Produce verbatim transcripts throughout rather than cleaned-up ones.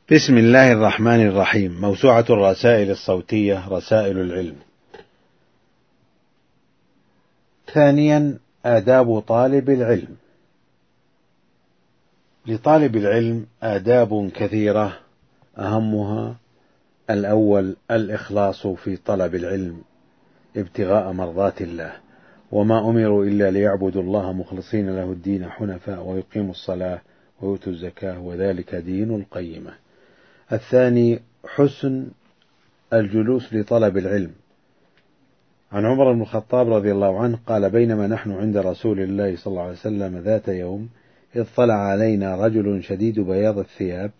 بسم الله الرحمن الرحيم. موسوعة الرسائل الصوتية رسائل العلم. ثانيا، آداب طالب العلم. لطالب العلم آداب كثيرة، أهمها: الأول الإخلاص في طلب العلم ابتغاء مرضات الله، وما أمروا إلا ليعبدوا الله مخلصين له الدين حنفاء ويقيموا الصلاة ويؤتوا الزكاة وذلك دين القيمة. الثاني حسن الجلوس لطلب العلم. عن عمر بن الخطاب رضي الله عنه قال: بينما نحن عند رسول الله صلى الله عليه وسلم ذات يوم إذ طلع علينا رجل شديد بياض الثياب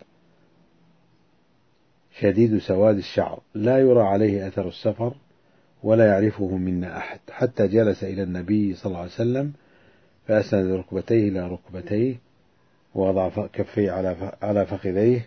شديد سواد الشعر لا يرى عليه أثر السفر ولا يعرفه منا أحد، حتى جلس إلى النبي صلى الله عليه وسلم فأسند ركبتيه إلى ركبتيه ووضع كفيه على فخذيه،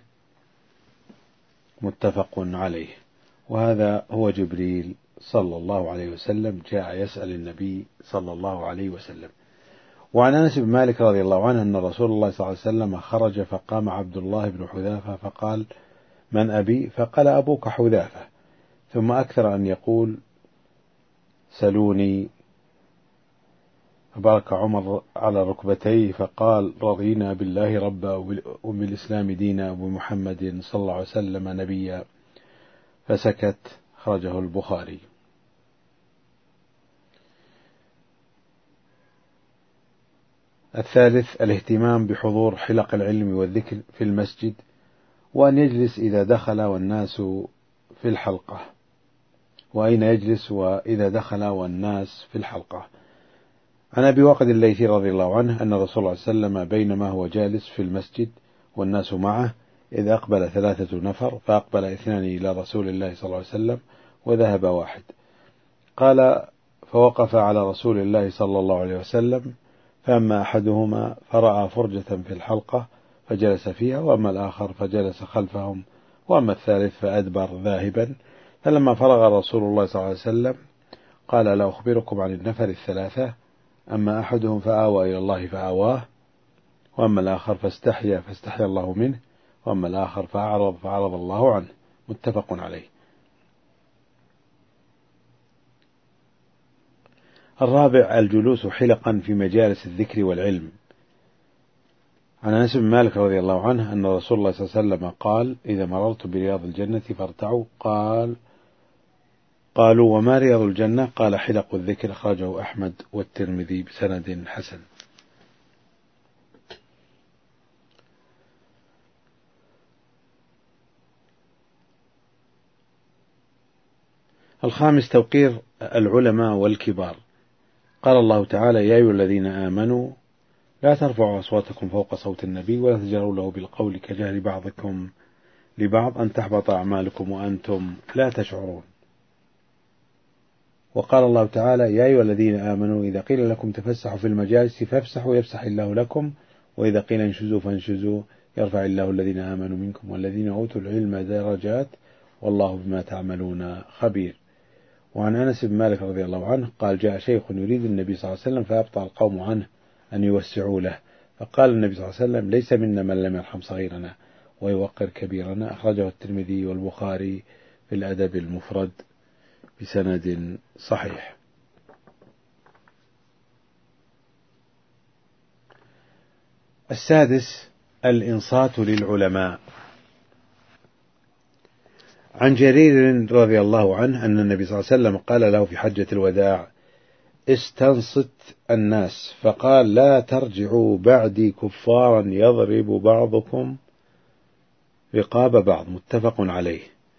متفق عليه. وهذا هو جبريل صلى الله عليه وسلم جاء يسأل النبي صلى الله عليه وسلم. وعن أنس بن مالك رضي الله عنه أن رسول الله صلى الله عليه وسلم خرج فقام عبد الله بن حذافة فقال: من أبي؟ فقال: أبوك حذافة. ثم أكثر أن يقول: سلوني. فبارك عمر على ركبتيه فقال: رضينا بالله ربا وبالإسلام دينا وبمحمد صلى الله عليه وسلم نبيا. فسكت. خرجه البخاري. الثالث الاهتمام بحضور حلق العلم والذكر في المسجد، وأن يجلس إذا دخل والناس في الحلقة، وأين يجلس وإذا دخل والناس في الحلقة. عن أبي واقد الليثي رضي الله عنه أن رسول الله صلى الله عليه وسلم بينما هو جالس في المسجد والناس معه إذ أقبل ثلاثة نفر، فأقبل اثنان إلى رسول الله صلى الله عليه وسلم وذهب واحد. قال: فوقف على رسول الله صلى الله عليه وسلم، فأما أحدهما فرأى فرجة في الحلقة فجلس فيها، وأما الآخر فجلس خلفهم، وأما الثالث فأدبر ذاهبا. فلما فرغ رسول الله صلى الله عليه وسلم قال: لا أخبركم عن النفر الثلاثة؟ أما أحدهم فآوى إلى الله فآواه، وأما الآخر فاستحيا فاستحيا الله منه، وأما الآخر فأعرض فأعرض الله عنه. متفق عليه. الرابع الجلوس حلقا في مجالس الذكر والعلم. عن أنس بن مالك رضي الله عنه أن رسول الله صلى الله عليه وسلم قال: إذا مررت برياض الجنة فارتعوا. قال قالوا: وما رياض الجنة؟ قال: حلق الذكر. أخرجه أحمد والترمذي بسند حسن. الخامس توقير العلماء والكبار. قال الله تعالى: يا أيها الذين آمنوا لا ترفعوا أصواتكم فوق صوت النبي ولا تجهروا له بالقول كجهر بعضكم لبعض أن تحبط أعمالكم وأنتم لا تشعرون. وقال الله تعالى: يا أيها الذين آمنوا إذا قيل لكم تفسحوا في المجالس فافسحوا يفسح الله لكم، وإذا قيل انشزوا فانشزوا يرفع الله الذين آمنوا منكم والذين أوتوا العلم درجات والله بما تعملون خبير. وعن أنس بن مالك رضي الله عنه قال: جاء شيخ يريد النبي صلى الله عليه وسلم فأبطأ القوم عنه أن يوسعوا له، فقال النبي صلى الله عليه وسلم: ليس منا من لم يرحم صغيرنا ويوقر كبيرنا. أخرجه الترمذي والبخاري في الأدب المفرد بسند صحيح. السادس الإنصات للعلماء. عن جرير رضي الله عنه أن النبي صلى الله عليه وسلم قال له في حجة الوداع: استنصت الناس، فقال: لا ترجعوا بعدي كفارا يضرب بعضكم رقاب بعض. متفق عليه.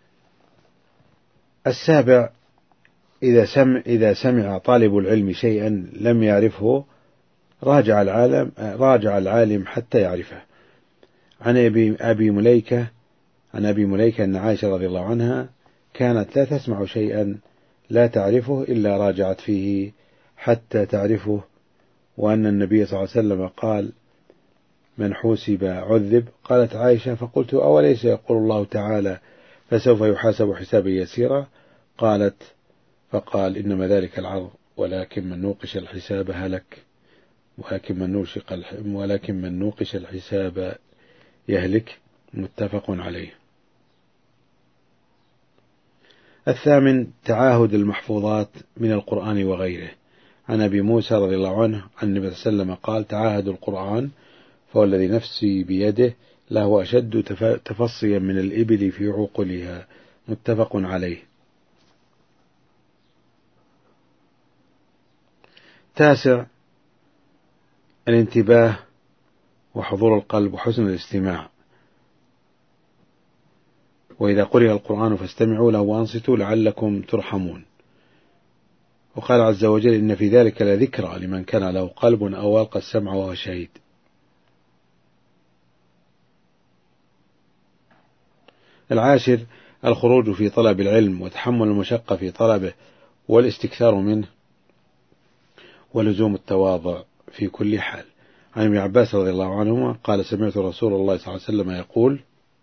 السابع إذا سمع, إذا سمع طالب العلم شيئا لم يعرفه راجع العالم راجع العالم حتى يعرفه. عن أبي, أبي مليكة عن أبي مليكة أن عائشة رضي الله عنها كانت لا تسمع شيئا لا تعرفه إلا راجعت فيه حتى تعرفه، وأن النبي صلى الله عليه وسلم قال: من حوسب عذب. قالت عائشة: فقلت: أوليس يقول الله تعالى: فسوف يحاسب حسابا يسيرا؟ قالت: فقال: إنما ذلك العرض، ولكن من نوقش الحساب هلك، ولكن من نوقش ولكن من نوقش الحساب يهلك. متفق عليه. الثامن تعاهد المحفوظات من القرآن وغيره. عن أبي موسى رضي الله عنه عن النبي صلى الله عليه وسلم قال: تعاهدوا القرآن فوالذي نفسي بيده له أشد تفصيا من الإبل في عقلها. متفق عليه. تاسع الانتباه وحضور القلب وحسن الاستماع. وإذا قرئ القرآن فاستمعوا له وأنصتوا لعلكم ترحمون. وقال عز وجل: إن في ذلك لذكرى لمن كان له قلب أو ألقى السمع وهو شهيد. العاشر الخروج في طلب العلم وتحمل المشقة في طلبه والاستكثار منه ولزوم التواضع في كل حال. عن ابن عباس رضي الله عنهما قال: سمعت رسول الله صلى الله عليه وسلم يقول: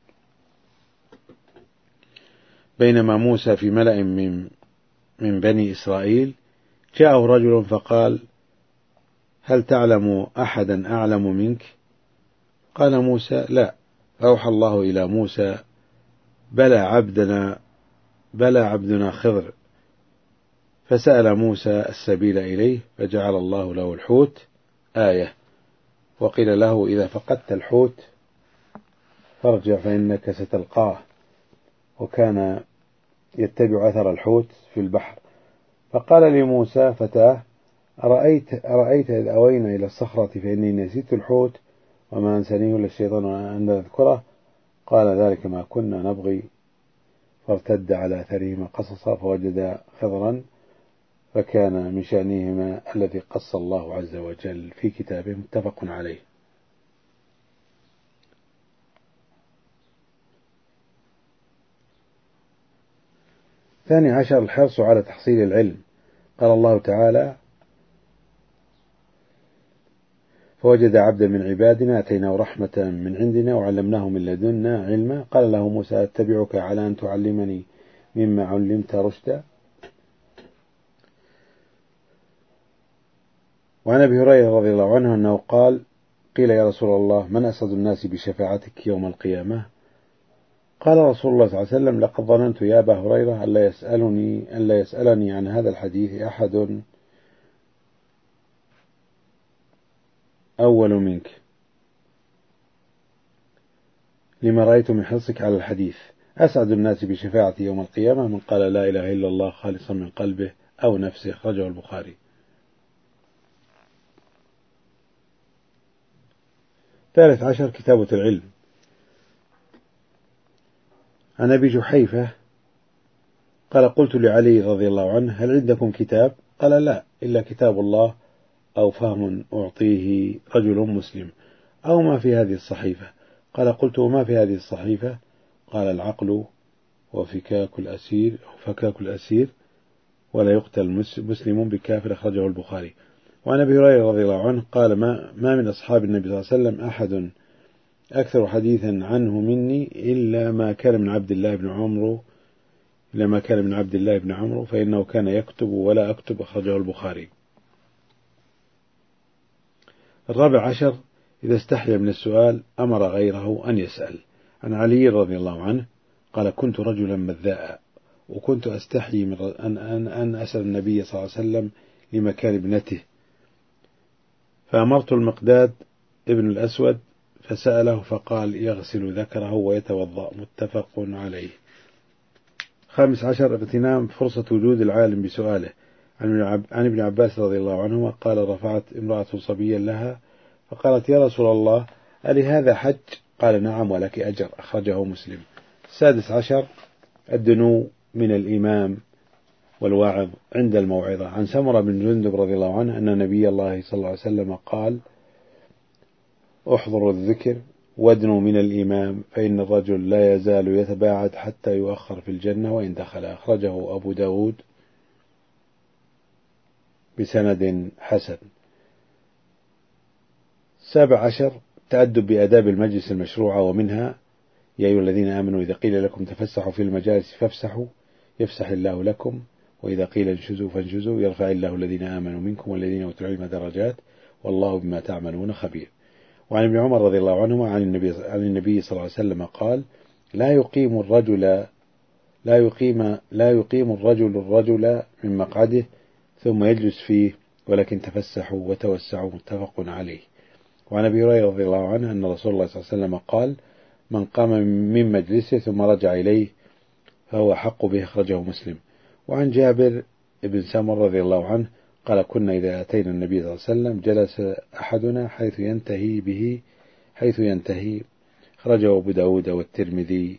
بينما موسى في ملأ من من بني إسرائيل جاءه رجل فقال: هل تعلم أحدا أعلم منك؟ قال موسى: لا. أوحى الله إلى موسى: بلى عبدنا بلى عبدنا خضر. فسأل موسى السبيل إليه فجعل الله له الحوت آية. وقيل له: إذا فقدت الحوت فارجع فإنك ستلقاه. وكان يتبع أثر الحوت في البحر. فقال لموسى فتاه: أرأيت, أرأيت إذ أوينا إلى الصخرة فإني نسيت الحوت وما أنسانيه إلا الشيطان أن نذكره. قال: ذلك ما كنا نبغي. فارتد على أثرهما قصصا فوجد خضرا فكان من شأنهما الذي قص الله عز وجل في كتابه. متفق عليه. ثاني عشر الحرص على تحصيل العلم. قال الله تعالى: فوجد عبدا من عبادنا أتيناه رحمة من عندنا وعلمناه من لدنا علما. قال له موسى: أتبعك على أن تعلمني مما علمت رشدا. وعن أبي هريرة رضي الله عنه أنه قال: قيل يا رسول الله من أسعد الناس بشفاعتك يوم القيامة؟ قال رسول الله صلى الله عليه وسلم: لقد ظننت يا أبا هريرة ألا يسألني ألا يسألني عن هذا الحديث أحد أول منك، لما رأيت من حرصك على الحديث. أسعد الناس بشفاعتي يوم القيامة من قال لا إله إلا الله خالصا من قلبه أو نفسه. أخرجه البخاري. ثالث عشر كتابة العلم. عن أبي جحيفة قال: قلت لعلي رضي الله عنه: هل عندكم كتاب؟ قال: لا، إلا كتاب الله أو فهم أعطيه رجل مسلم أو ما في هذه الصحيفة. قال: قلت: وما في هذه الصحيفة؟ قال: العقل وفكاك الأسير أو فكاك الأسير ولا يقتل مسلم بكافر. أخرجه البخاري. وعن أبي هريرة رضي الله عنه قال: ما, ما من أصحاب النبي صلى الله عليه وسلم أحد أكثر حديثا عنه مني إلا ما كان من عبد الله بن عمرو إلا ما كان من عبد الله بن عمرو فإنه كان يكتب ولا أكتب. أخرجه البخاري. الرابع عشر إذا استحيا من السؤال أمر غيره أن يسأل. عن علي رضي الله عنه قال: كنت رجلا مذاء وكنت أستحي من أن, أن, أن أسأل النبي صلى الله عليه وسلم لمكان ابنته، فأمرت المقداد ابن الأسود فسأله فقال: يغسل ذكره ويتوضأ. متفق عليه. خامس عشر اغتنام فرصة وجود العالم بسؤاله. عن ابن عباس رضي الله عنهما قال: رفعت امرأة صبيا لها فقالت: يا رسول الله ألهذا حج؟ قال: نعم ولك أجر. أخرجه مسلم. السادس عشر الدنو من الإمام والواعظ عند الموعظة. عن سمرة بن جندب رضي الله عنه أن نبي الله صلى الله عليه وسلم قال: احضروا الذكر وادنوا من الإمام فإن الرجل لا يزال يتباعد حتى يؤخر في الجنة وإن دخل. أخرجه أبو داود بسند حسن. السابع عشر تأدب بآداب المجلس المشروعة، ومنها: يا أيها الذين آمنوا إذا قيل لكم تفسحوا في المجالس فافسحوا يفسح الله لكم، وإذا قيل انشزوا فانشزوا يرفع الله الذين آمنوا منكم والذين أوتوا العلم درجات والله بما تعملون خبير. وعن ابن عمر رضي الله عنهما عن النبي عن النبي صلى الله عليه وسلم قال: لا يقيم الرجل لا يقيم لا يقيم الرجل الرجل من مقعده ثم يجلس فيه، ولكن تفسحوا وتوسعوا. متفق عليه. وعن ابي هريرة رضي الله عنه أن رسول الله صلى الله عليه وسلم قال: من قام من مجلسه ثم رجع إليه فهو حق به. أخرجه مسلم. وعن جابر بن سمرة رضي الله عنه قال: كنا إذا أتينا النبي صلى الله عليه وسلم جلس أحدنا حيث ينتهي به حيث ينتهي. أخرجه أبو داود والترمذي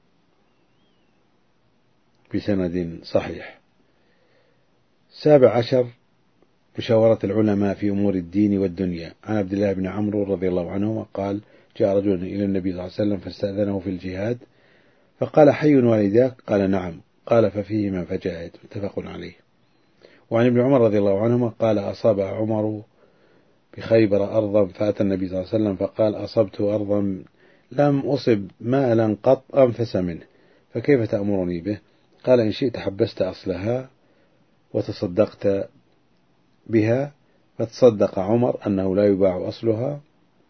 بسند صحيح. سابع عشر: مشاورة العلماء في أمور الدين والدنيا. عن عبد الله بن عمرو رضي الله عنهما قال: جاء رجل إلى النبي صلى الله عليه وسلم فاستأذنه في الجهاد، فقال: حي والداك؟ قال: نعم. قال: ففيهما فجاهد. متفق عليه. وعن ابن عمر رضي الله عنهما قال: أصاب عمر بخيبر أرضا فأتى النبي صلى الله عليه وسلم فقال: أصبت أرضا لم أصب مالا قط أنفس منه، فكيف تأمرني به؟ قال: إن شئت حبست أصلها وتصدقت بها. فتصدق عمر أنه لا يباع أصلها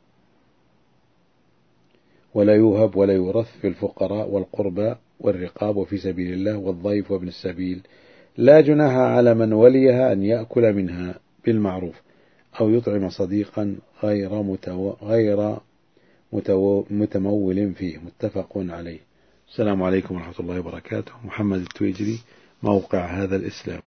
ولا يوهب ولا يورث في الفقراء والقربى والرقاب وفي سبيل الله والضيف وابن السبيل، لا جناح على من وليها أن يأكل منها بالمعروف أو يطعم صديقا غير متو... غير متو... متمول فيه. متفق عليه. السلام عليكم ورحمة الله وبركاته. محمد التويجري، موقع هذا الإسلام.